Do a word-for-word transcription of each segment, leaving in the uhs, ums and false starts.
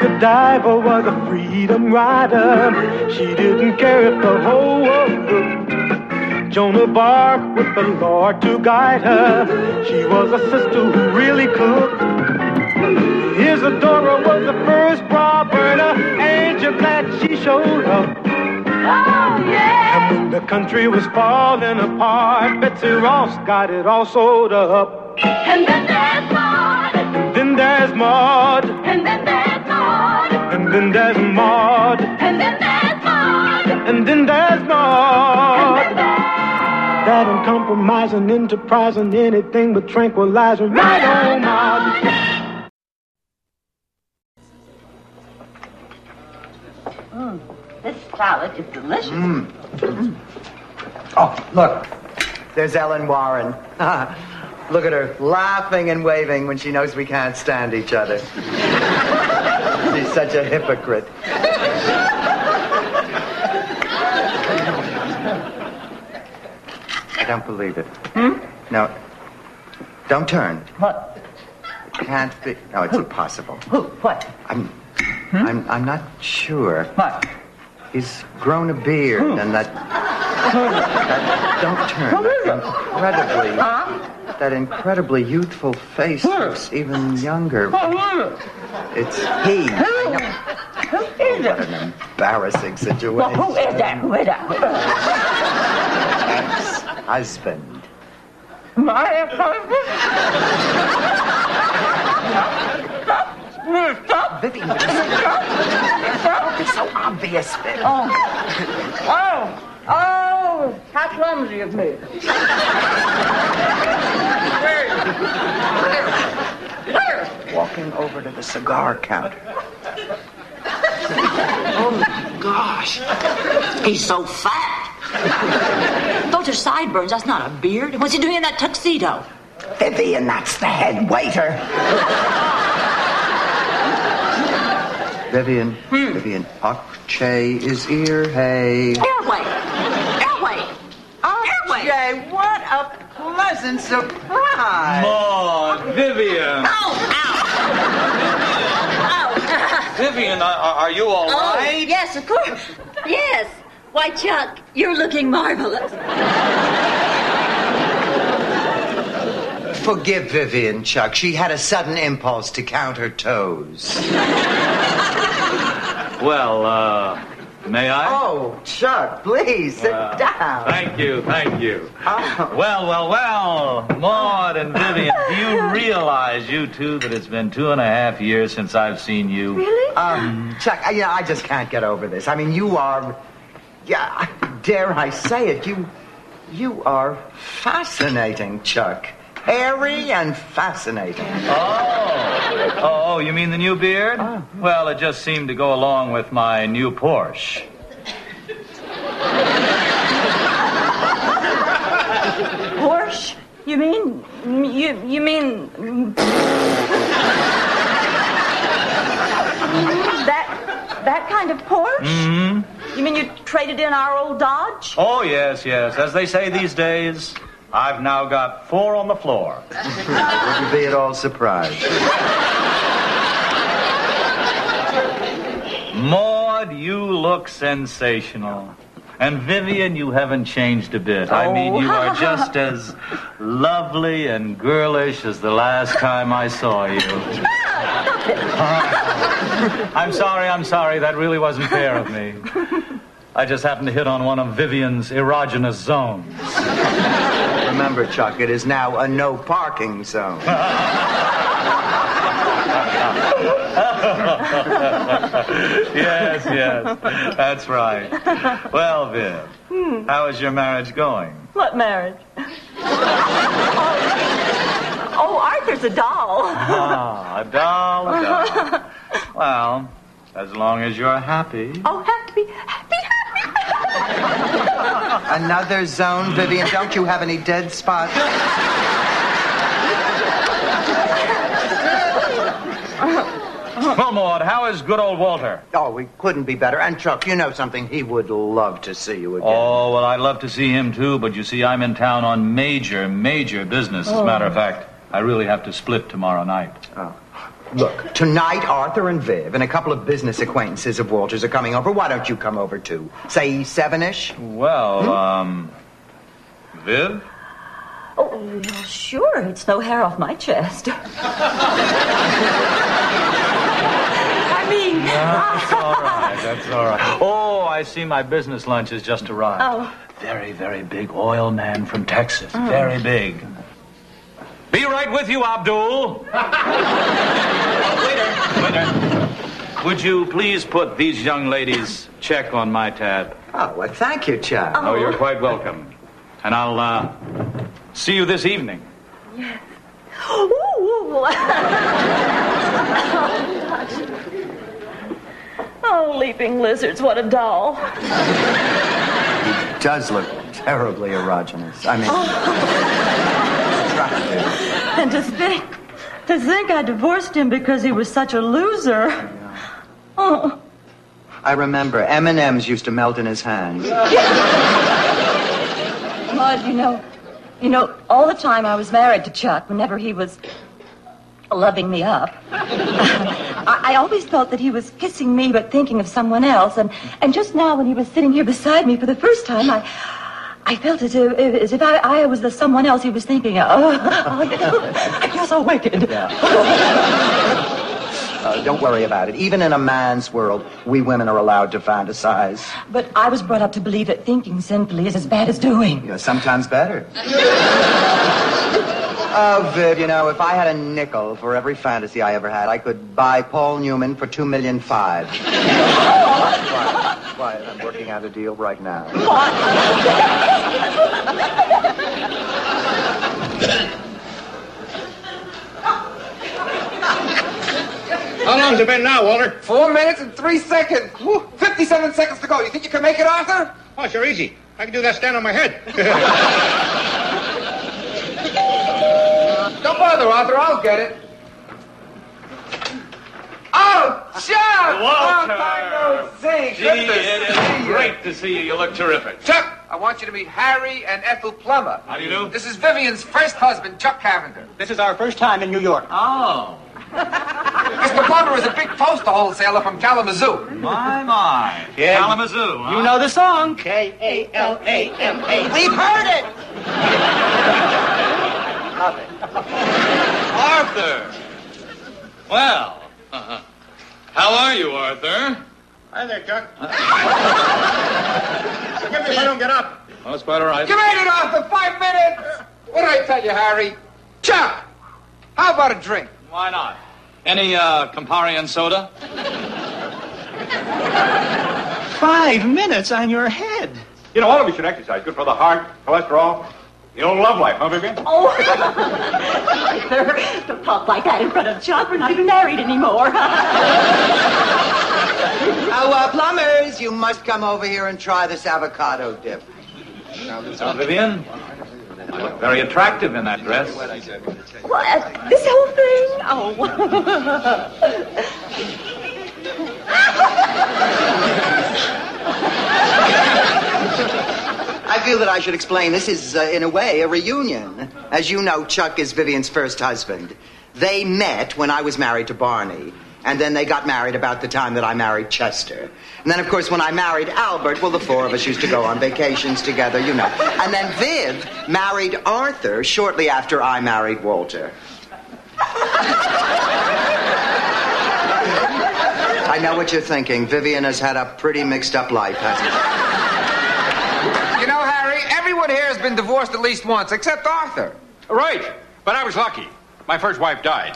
Godiva was a freedom rider. She didn't care if the whole world looked. Joan of Arc with the Lord to guide her. She was a sister who really cooked. Isadora was the first bra burner. Ain't you glad she showed up? Oh, yeah! And when the country was falling apart, Betsy Ross got it all sewed up. And then there's Maud. And then there's Maud. And then there's Maud. And then there's Maud. And then there's Maud. And then there's Maud. And then there's that uncompromising, enterprising, anything but tranquilizing. Right on, Maud. Mm, this salad is delicious. Mm. Mm. Oh, look. There's Ellen Warren. Look at her, laughing and waving when she knows we can't stand each other. She's such a hypocrite. I don't believe it. Hmm? No. Don't turn. What? It can't be. No, it's Who? impossible. Who? What? I'm. Hmm? I'm. I'm not sure. What? He's grown a beard, Who? and that. that don't turn. Who is That it? incredibly. Huh? That incredibly youthful face Who? looks even younger. Who is it? It's he. Who? I know. Who is What it? an embarrassing situation. Well, who is that? Who is that? Ex-husband. My ex-husband? Stop. Vivian, Stop. it's so obvious, Viv. Oh. Oh. Oh. How clumsy of me. Walking over to the cigar counter. Oh, my gosh. He's so fat. Those are sideburns. That's not a beard. What's he doing in that tuxedo? Vivian, that's the head waiter. Vivian, Hmm. Vivian, Akche is ear, hey. Airway. Airway. Airway. Jay, what a pleasant surprise. Maud, Vivian. Ow, ow. Ow. Vivian, are, are you all Oh, right? yes, of course. Yes. Why, Chuck, you're looking marvelous. Forgive Vivian, Chuck. She had a sudden impulse to count her toes. Well, uh, may I? Oh, Chuck, please, sit Well, down. Thank you, thank you. Oh. Well, well, well, Maud and Vivian, do you realize, you two, that it's been two and a half years since I've seen you? Really? Um, Chuck, I, you know, I just can't get over this. I mean, you are, yeah, dare I say it, you, you are fascinating, Chuck. Hairy and fascinating. Oh. Oh, you mean the new beard? Oh. Well, it just seemed to go along with my new Porsche. Porsche? You mean? You you mean that that kind of Porsche? Mm-hmm. You mean you traded in our old Dodge? Oh, yes, yes. As they say these days, I've now got four on the floor. Wouldn't be at all surprised. Maud, you look sensational. And Vivian, you haven't changed a bit. I mean, you are just as lovely and girlish as the last time I saw you. I'm sorry, I'm sorry. That really wasn't fair of me. I just happened to hit on one of Vivian's erogenous zones. Remember, Chuck, it is now a no parking zone. Yes, yes, that's right. Well, Viv, Hmm. how is your marriage going? What marriage? oh, oh, Arthur's a doll. Ah, a doll, a doll. Well, as long as you're happy. Oh, happy, happy, happy. Another zone, Vivian. Don't you have any dead spots? Well, Maud, how is good old Walter? Oh, we couldn't be better. And Chuck, you know something? He would love to see you again. Oh, well, I'd love to see him, too, but you see, I'm in town on major, major business. As a matter of fact, I really have to split tomorrow night. Oh. Look, tonight Arthur and Viv and a couple of business acquaintances of Walter's are coming over. Why don't you come over too? Say seven-ish? Well, hmm? um, Viv? Oh, well, sure. It's no hair off my chest. I mean... That's all right. That's all right. Oh, I see my business lunch has just arrived. Oh. Very, very big oil man from Texas. Mm. Very big. Be right with you, Abdul. Waiter. Waiter. Would you please put these young ladies' check on my tab? Oh, well, thank you, Chuck. Oh, you're quite welcome. And I'll, uh, see you this evening. Yes. Ooh. Oh, leaping lizards, what a doll. He does look terribly erogenous. I mean... Oh. And to think, to think I divorced him because he was such a loser. Oh. I remember M and M's used to melt in his hands. Maud, you know, you know, all the time I was married to Chuck, whenever he was loving me up, I, I always felt that he was kissing me but thinking of someone else. And, and just now when he was sitting here beside me for the first time, I... I felt as if, as if I, I was the someone else he was thinking of. Oh, you're so wicked. Yeah. uh, don't worry about it. Even in a man's world, we women are allowed to fantasize. But I was brought up to believe that thinking sinfully is as bad as doing. Yeah, sometimes better. Oh, Viv, you know, if I had a nickel for every fantasy I ever had, I could buy Paul Newman for two million five. Why, I'm working out a deal right now. How long's it been now, Walter? Four minutes and three seconds. Woo, fifty-seven seconds to go. You think you can make it, Arthur? Oh, sure, easy. I can do that stand on my head. Don't bother, Arthur. I'll get it. Oh, Chuck! Walter! Long time no see. Gee, Good to it is see you. great to see you. You look terrific. Chuck, I want you to meet Harry and Ethel Plummer. How do you do? This is Vivian's first husband, Chuck Cavender. This is our first time in New York. Oh. Mister Plummer is a big poster wholesaler from Kalamazoo. My, my. Yeah. Kalamazoo, huh? You know the song. K A L A M A. We've heard it! Nothing. Arthur! Well, uh-huh. How are you, Arthur? Hi there, Chuck. Forgive me if I don't get up. Well, that's quite all right. You made it, Arthur. Five minutes. What did I tell you, Harry? Chuck, how about a drink? Why not? Any, uh, Campari and soda? Five minutes on your head. You know, all of you should exercise. Good for the heart, cholesterol, the old love life, huh, Vivian? Oh, Arthur, don't talk like that in front of Chuck. We're not even married anymore. Oh, uh, plumbers, you must come over here and try this avocado dip. So, Vivian, you look very attractive in that dress. What? This whole thing? Oh. I feel that I should explain. This is, uh, in a way, a reunion. As you know, Chuck is Vivian's first husband. They met when I was married to Barney. And then they got married about the time that I married Chester. And then, of course, when I married Albert, well, the four of us used to go on vacations together, you know. And then Viv married Arthur shortly after I married Walter. I know what you're thinking. Vivian has had a pretty mixed-up life, hasn't she? You know, Harry, everyone here has been divorced at least once, except Arthur. Right. But I was lucky. My first wife died.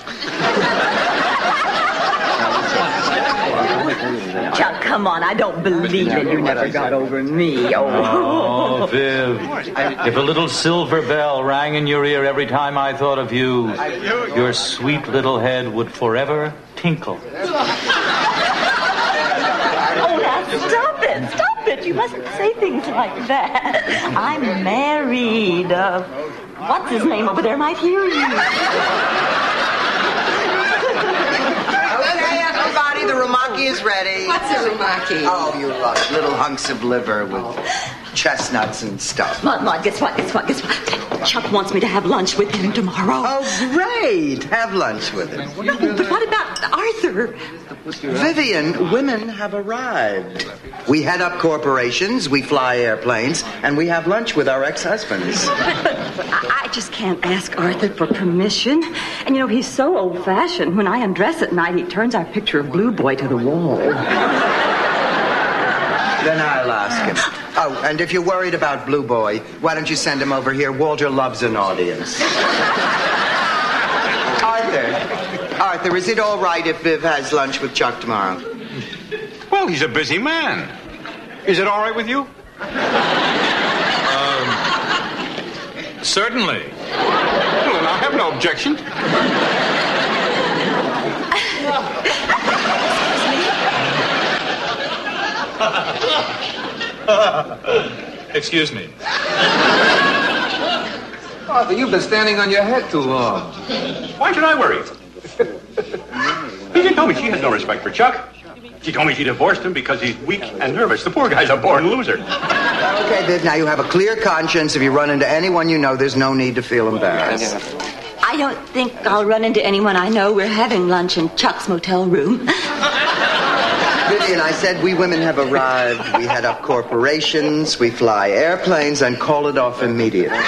Chuck, come on. I don't believe that you never got over me. Oh, oh Viv. If a little silver bell rang in your ear every time I thought of you, your sweet little head would forever tinkle. Oh, now stop it. Stop it. You mustn't say things like that. I'm married. Uh, what's his name over there might hear you. Okay, everybody, the rumaki is ready. What's a rumaki? Oh, you lush little hunks of liver with chestnuts and stuff. Maud, Maud, guess what? Guess what? Guess what? Chuck wants me to have lunch with him tomorrow. Oh, great. Have lunch with him. No, but what about Arthur? Vivian, women have arrived. We head up corporations, we fly airplanes, and we have lunch with our ex-husbands. But, but, but I I just can't ask Arthur for permission. And, you know, he's so old-fashioned. When I undress at night, he turns our picture of Blue Boy to the wall. Then I'll ask him. Oh, and if you're worried about Blue Boy, why don't you send him over here? Walter loves an audience. Arthur, Arthur, is it all right if Viv has lunch with Chuck tomorrow? Well, he's a busy man. Is it all right with you? Um, certainly. Well, then I have no objection. Excuse me. Arthur, you've been standing on your head too long. Why should I worry? He did tell me she has no respect for Chuck. She told me she divorced him because he's weak and nervous. The poor guy's a born loser. Okay, Viv, now you have a clear conscience. If you run into anyone you know, there's no need to feel embarrassed. I don't think I'll run into anyone I know. We're having lunch in Chuck's motel room. Vivian, I said we women have arrived. We head up corporations, we fly airplanes, and call it off immediately.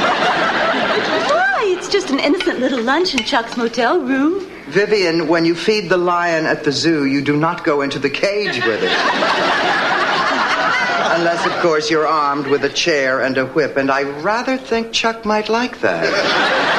Why? It's just an innocent little lunch in Chuck's motel room. Vivian, when you feed the lion at the zoo, you do not go into the cage with it. Unless, of course, you're armed with a chair and a whip, and I rather think Chuck might like that.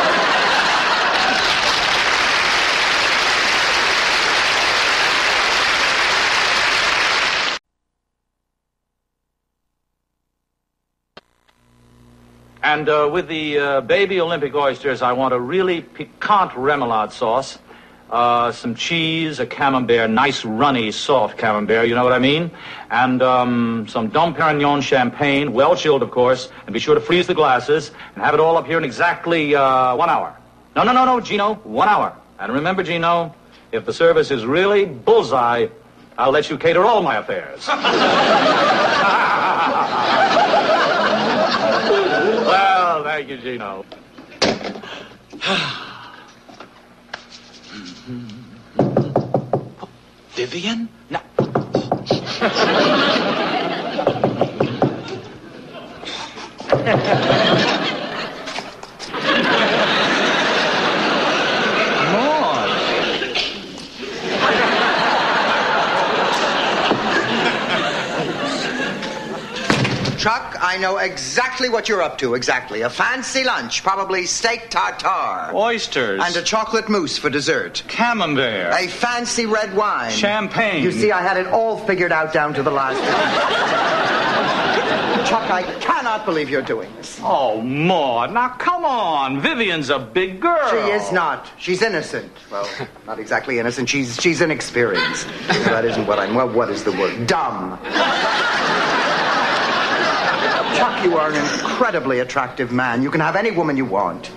And uh, with the uh, baby Olympic oysters, I want a really piquant remoulade sauce, uh, some cheese, a camembert, nice runny, soft camembert, you know what I mean? And um, some Dom Perignon champagne, well chilled, of course, and be sure to freeze the glasses and have it all up here in exactly uh, one hour. No, no, no, no, Gino, one hour. And remember, Gino, if the service is really bullseye, I'll let you cater all my affairs. Well, thank you, Gino. Vivian? No. Chuck, I know exactly what you're up to, exactly. A fancy lunch, probably steak tartare. Oysters. And a chocolate mousse for dessert. Camembert. A fancy red wine. Champagne. You see, I had it all figured out down to the last time. Chuck, I cannot believe you're doing this. Oh, Maud, now come on. Vivian's a big girl. She is not. She's innocent. Well, not exactly innocent. She's she's inexperienced. That isn't what I'm... Well, what is the word? Dumb. Chuck, you are an incredibly attractive man. You can have any woman you want.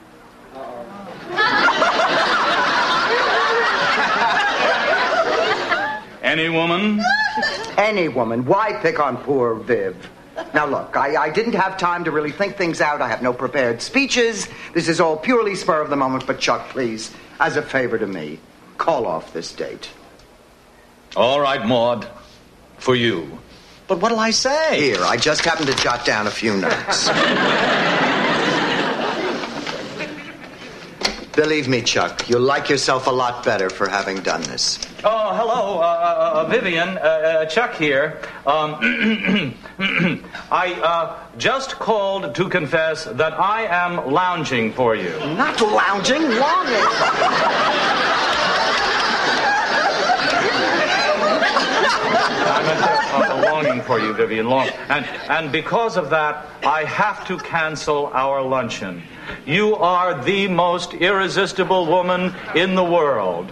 Any woman? Any woman. Why pick on poor Viv? Now, look, I, I didn't have time to really think things out. I have no prepared speeches. This is all purely spur of the moment. But, Chuck, please, as a favor to me, call off this date. All right, Maud. For you. But what'll I say? Here, I just happened to jot down a few notes. Believe me, Chuck, you'll like yourself a lot better for having done this. Oh, hello, uh, uh, Vivian. Uh, uh, Chuck here. Um, I uh, just called to confess that I am lounging for you. Not lounging, longing. I meant uh, longing for you, Vivian, long. And, and because of that, I have to cancel our luncheon. You are the most irresistible woman in the world.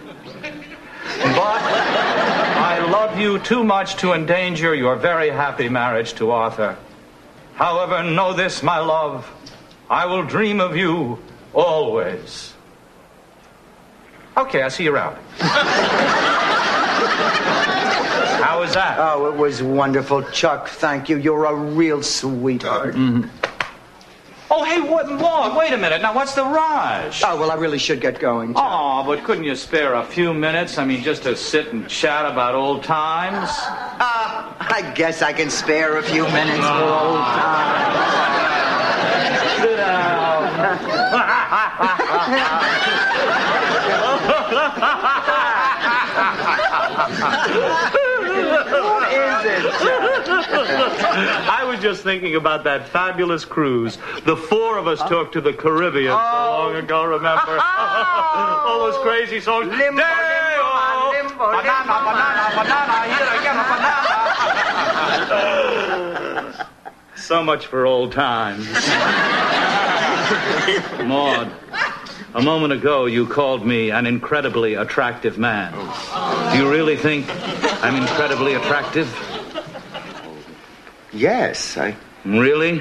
But I love you too much to endanger your very happy marriage to Arthur. However, know this, my love. I will dream of you always. Okay, I'll see you around. How was that? Oh, it was wonderful, Chuck. Thank you. You're a real sweetheart. Mm-hmm. Oh, hey, what, Maud, wait a minute. Now, what's the rush? Oh, well, I really should get going, Chuck. Oh, but couldn't you spare a few minutes? I mean, just to sit and chat about old times? Uh, I guess I can spare a few minutes for old times. Sit down. What is it, Chuck? I was just thinking about that fabulous cruise the four of us took to the Caribbean Oh. so long ago, remember? All those crazy songs. Limbo, Day-o, limbo, limbo, banana, limbo. banana, banana, here again, a banana. So much for old times. Maud, a moment ago you called me an incredibly attractive man. Do you really think I'm incredibly attractive? Yes, I... Really?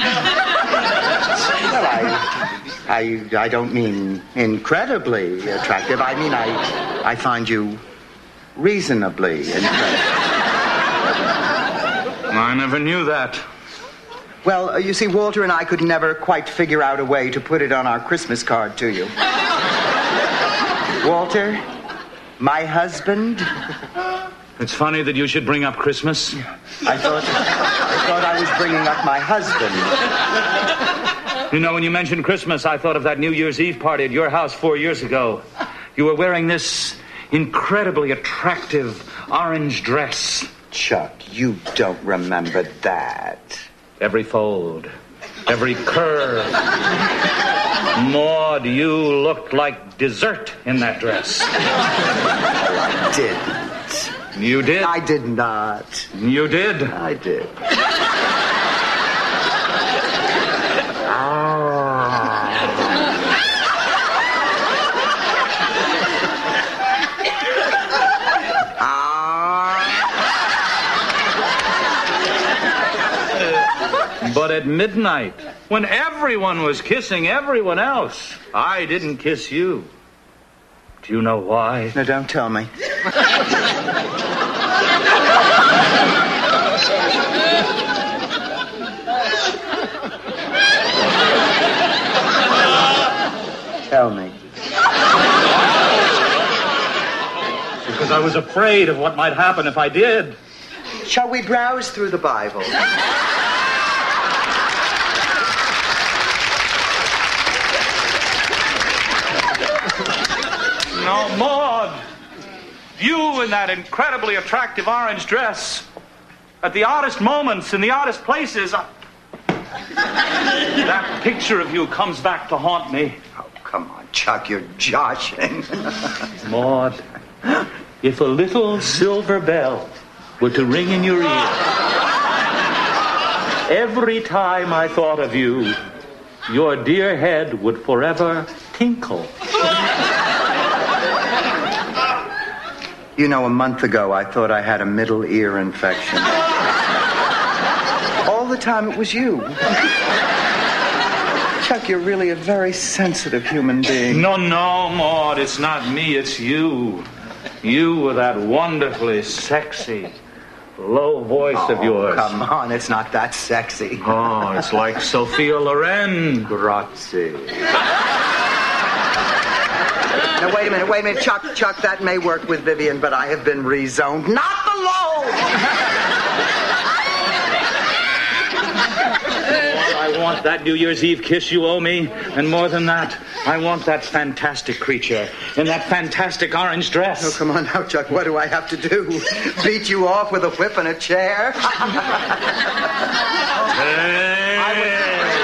Well, I... I, I don't mean incredibly attractive. I mean, I, I find you reasonably incredible. I never knew that. Well, uh, you see, Walter and I could never quite figure out a way to put it on our Christmas card to you. Walter, my husband. It's funny that you should bring up Christmas. I thought, I thought I was bringing up my husband. You know, when you mentioned Christmas, I thought of that New Year's Eve party at your house four years ago. You were wearing this incredibly attractive orange dress. Chuck, you don't remember that. Every fold, every curve. Maud, you looked like dessert in that dress. I didn't. You did? I did not. You did? I did. But at midnight, when everyone was kissing everyone else, I didn't kiss you. Do you know why? No, don't tell me. Tell me. Because I was afraid of what might happen if I did. Shall we browse through the Bible? No, Maud. You in that incredibly attractive orange dress. At the oddest moments, in the oddest places. I... That picture of you comes back to haunt me. Oh, come on, Chuck, you're joshing. Maud, if a little silver bell were to ring in your ear, every time I thought of you, your dear head would forever tinkle. You know, a month ago, I thought I had a middle ear infection. All the time it was you. Chuck, you're really a very sensitive human being. No, no, Maud, it's not me, it's you. You with that wonderfully sexy, low voice oh, of yours. Come on, it's not that sexy. Oh, it's like Sophia Loren. Grazie. Now, wait a minute, wait a minute. Chuck, Chuck, that may work with Vivian, but I have been rezoned. Not the low! I want that New Year's Eve kiss you owe me, and more than that, I want that fantastic creature in that fantastic orange dress. Oh, come on now, Chuck. What do I have to do? Beat you off with a whip and a chair? Hey. I would...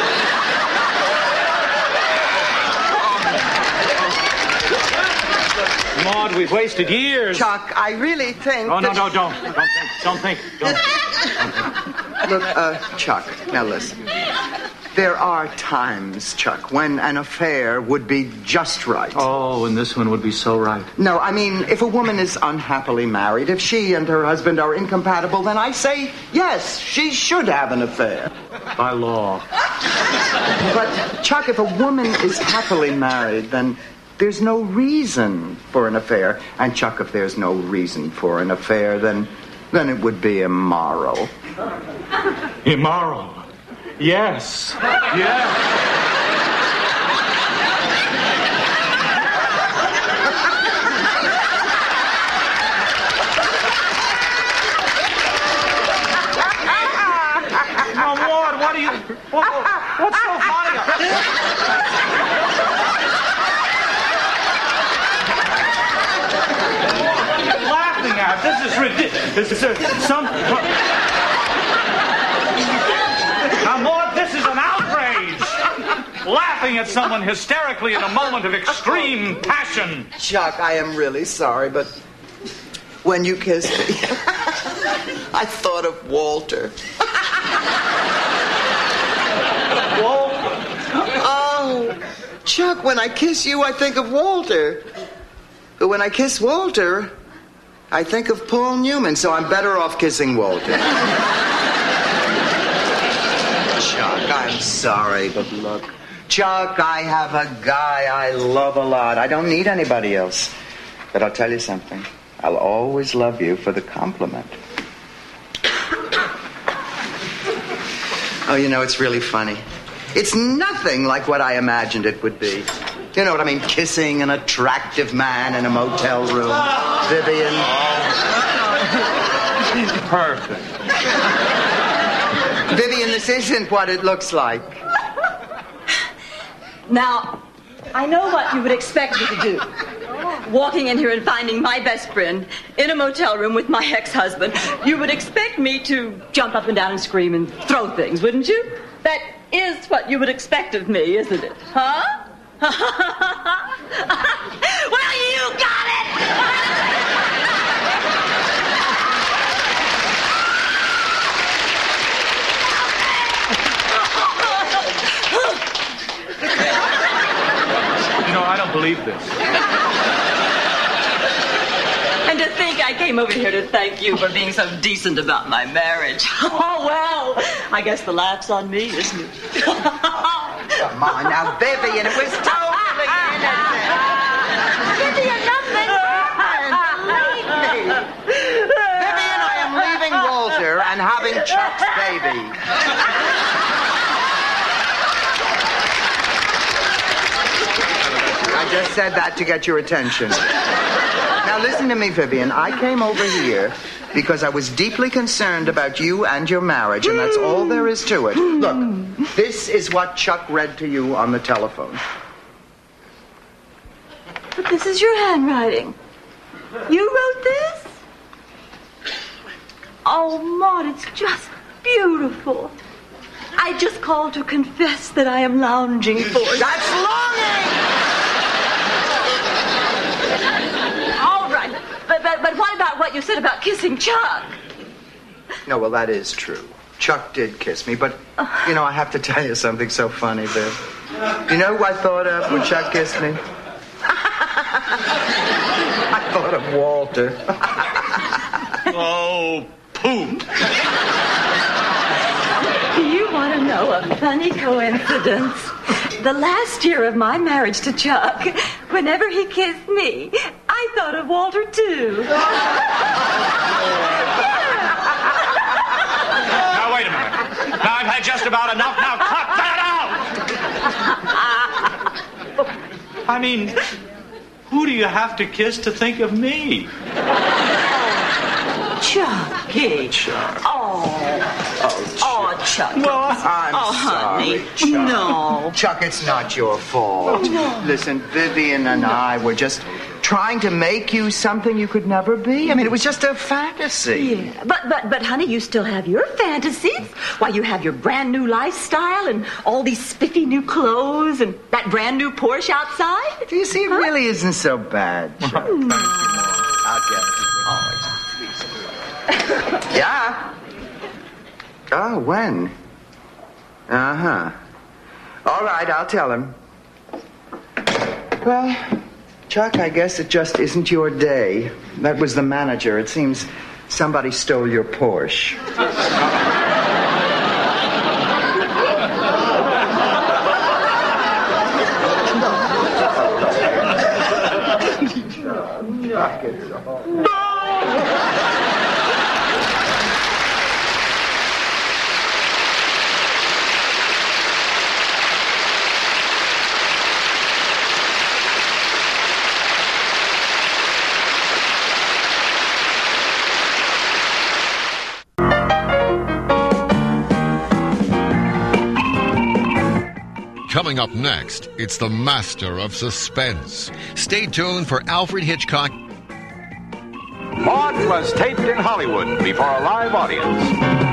Maud, we've wasted years. Chuck, I really think. Oh, no, that... no, don't. Don't think. Don't think. Don't. Look, uh, Chuck, now listen. There are times, Chuck, when an affair would be just right. Oh, and this one would be so right. No, I mean, if a woman is unhappily married, if she and her husband are incompatible, then I say, yes, she should have an affair. By law. But, Chuck, if a woman is happily married, then there's no reason for an affair. And, Chuck, if there's no reason for an affair, then Then it would be immoral. Immoral. Yes. Yes. Now, Ward, what are you... What, what's so funny? Laughing at this is ridiculous. This is a, some. Now, Maud, this is an outrage. Laughing at someone hysterically in a moment of extreme passion. Chuck, I am really sorry, but when you kissed me, I thought of Walter. Walter? Oh, Chuck, when I kiss you, I think of Walter. But when I kiss Walter, I think of Paul Newman, so I'm better off kissing Walter. Chuck, I'm sorry, but look. Chuck, I have a guy I love a lot. I don't need anybody else. But I'll tell you something. I'll always love you for the compliment. Oh, you know, it's really funny. It's nothing like what I imagined it would be. You know what I mean? Kissing an attractive man in a motel room. Vivian. Perfect. Vivian, this isn't what it looks like. Now, I know what you would expect me to do. Walking in here and finding my best friend in a motel room with my ex-husband, you would expect me to jump up and down and scream and throw things, wouldn't you? That is what you would expect of me, isn't it? Huh? Well, you got it! You know, I don't believe this. And to think I came over here to thank you for being so decent about my marriage. Oh, well, I guess the laugh's on me, isn't it? Come on now, Vivian, it was totally innocent. Vivian, nothing happened. Believe me. Vivian, I am leaving Walter and having Chuck's baby. I just said that to get your attention. Now listen to me, Vivian. I came over here because I was deeply concerned about you and your marriage, and that's all there is to it. Look, this is what Chuck read to you on the telephone. But this is your handwriting. You wrote this? Oh, Maud, it's just beautiful. I just called to confess that I am lounging for you. That's longing! All right, but, but, but what about what you said about kissing Chuck? No, well, that is true. Chuck did kiss me, but, you know, I have to tell you something so funny, Viv. You know who I thought of when Chuck kissed me? I thought of Walter. Oh, pooh. You want to know a funny coincidence? The last year of my marriage to Chuck, whenever he kissed me, I thought of Walter, too. Now, wait a minute. Now, I've had just about enough. Now, cut that out! I mean, who do you have to kiss to think of me? Chucky. Chuck. Oh. Oh, Chuck. Oh, Chuck. Well, I'm Oh, sorry, honey. Chuck. No. Chuck, it's not your fault. Listen, Vivian and I were just trying to make you something you could never be. I mean, it was just a fantasy. Yeah. But, but, but, honey, you still have your fantasies. Why, you have your brand new lifestyle and all these spiffy new clothes and that brand new Porsche outside. Do you see, it really isn't so bad, Chuck. Thank you, Mom. I'll get it. Oh, yeah? Oh, when? Uh-huh. All right, I'll tell him. Well, Chuck, I guess it just isn't your day. That was the manager. It seems somebody stole your Porsche. Coming up next, it's the master of suspense. Stay tuned for Alfred Hitchcock. Maud was taped in Hollywood before a live audience.